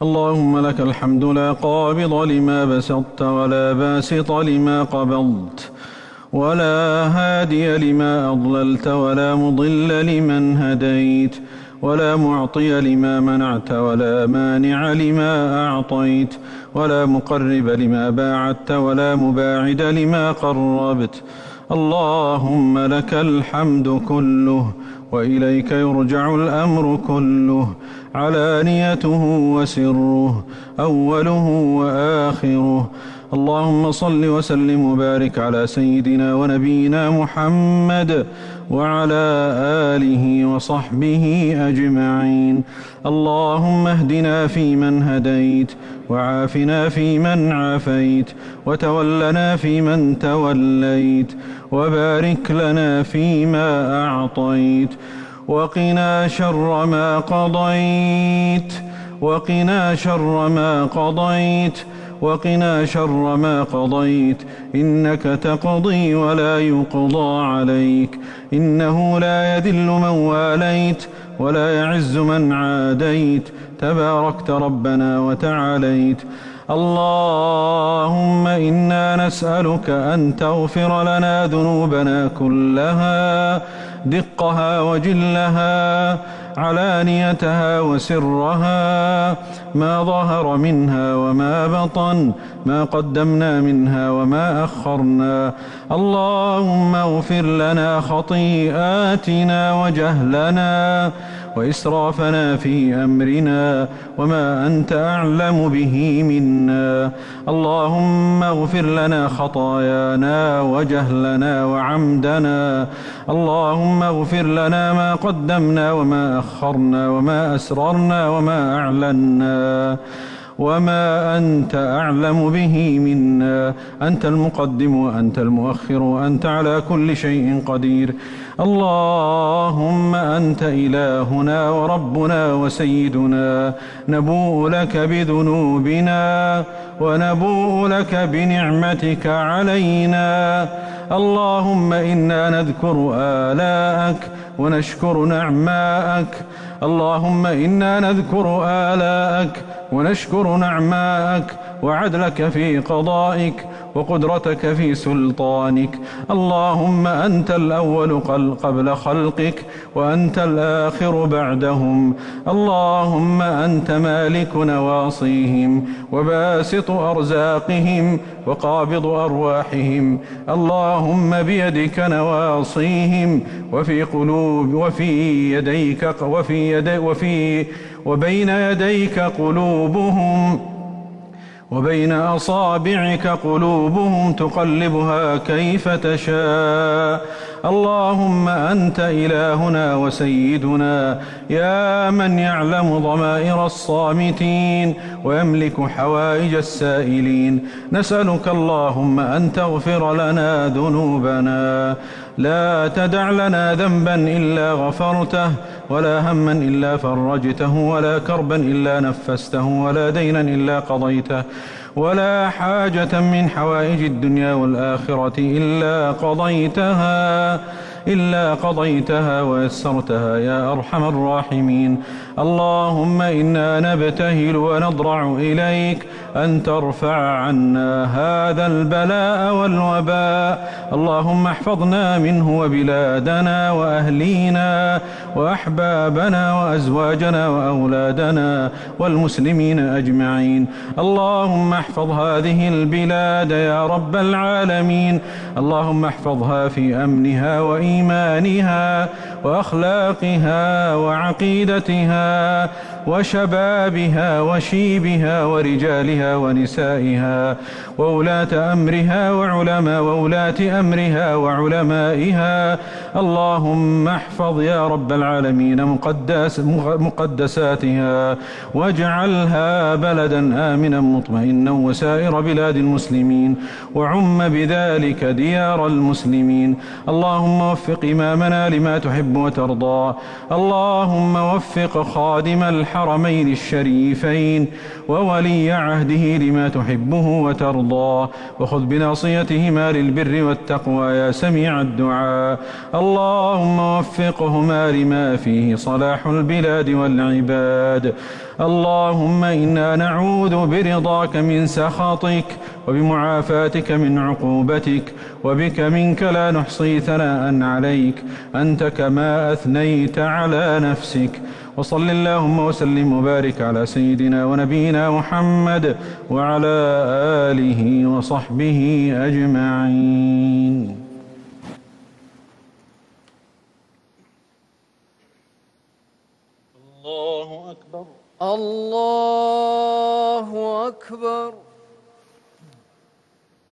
اللهم لك الحمد لا قابض لما بسطت ولا باسط لما قبضت ولا هادي لما أضللت ولا مضل لمن هديت ولا معطي لما منعت ولا مانع لما أعطيت ولا مقرب لما باعدت ولا مباعد لما قربت. اللهم لك الحمد كله وإليك يرجع الأمر كله، علانيته وسره، أوله وآخره. اللهم صل وسلم وبارك على سيدنا ونبينا محمد وعلى آله وصحبه أجمعين. اللهم اهدنا فيمن هديت، وعافنا فيمن عافيت، وتولنا فيمن توليت، وبارك لنا فيما أعطيت، وقنا شر ما قضيت، وقنا شر ما قضيت، وقنا شر ما قضيت، إنك تقضي ولا يقضى عليك، إنه لا يذل من واليت ولا يعز من عاديت، تباركت ربنا وتعاليت. اللهم إنا نسألك أن تغفر لنا ذنوبنا كلها، دقها وجلها، علانيتها وسرها، ما ظهر منها وما بطن، ما قدمنا منها وما أخرنا. اللهم اغفر لنا خطيئاتنا وجهلنا وإسرافنا في أمرنا وما أنت أعلم به منا. اللهم اغفر لنا خطايانا وجهلنا وعمدنا. اللهم اغفر لنا ما قدمنا وما أخرنا وما أسررنا وما أعلنا وما أنت أعلم به منا. أنت المقدم وأنت المؤخر وأنت على كل شيء قدير. اللهم أنت إلهنا وربنا وسيدنا، نبوء لك بذنوبنا ونبوء لك بنعمتك علينا. اللهم إنا نذكر آلاءك ونشكر نعماءك. اللهم إنا نذكر آلاءك ونشكر نعماءك وعدلك في قضائك وقدرتك في سلطانك. اللهم أنت الأول قبل خلقك وأنت الآخر بعدهم. اللهم أنت مالك نواصيهم وباسط أرزاقهم وقابض أرواحهم. اللهم بيدك نواصيهم وبين يديك قلوبهم وبين أصابعك قلوبهم تقلبها كيف تشاء. اللهم أنت إلهنا وسيدنا، يا من يعلم ضمائر الصامتين ويملك حوائج السائلين. نسألك اللهم أن تغفر لنا ذنوبنا، لا تدع لنا ذنبا إلا غفرته، ولا هما إلا فرجته، ولا كربا إلا نفسته، ولا دينا إلا قضيته، ولا حاجة من حوائج الدنيا والآخرة إلا قضيتها ويسرتها يا أرحم الراحمين. اللهم إنا نبتهل ونضرع إليك أن ترفع عنا هذا البلاء والوباء. اللهم احفظنا منه وبلادنا وأهلينا وأحبابنا وأزواجنا وأولادنا والمسلمين أجمعين. اللهم احفظ هذه البلاد يا رب العالمين. اللهم احفظها في أمنها وإيمانها وأخلاقها وعقيدتها وشبابها وشيبها ورجالها ونسائها وولاة أمرها وعلمائها. اللهم احفظ يا رب العالمين مقدساتها، واجعلها بلدا آمنا مطمئنا وسائر بلاد المسلمين، وعم بذلك ديار المسلمين. اللهم وفق إمامنا لما تحب وترضى. اللهم وفق خادم الحق الحرمين الشريفين وولي عهده لما تحبه وترضى، وخذ بناصيتهما للبر والتقوى يا سميع الدعاء. اللهم وفقهما لما فيه صلاح البلاد والعباد. اللهم إنا نعوذ برضاك من سخطك وبمعافاتك من عقوبتك، وبك منك لا نحصي ثناء عليك، أنت كما أثنيت على نفسك. وصل اللهم وسلم وبارك على سيدنا ونبينا محمد وعلى آله وصحبه أجمعين. الله أكبر. الله أكبر.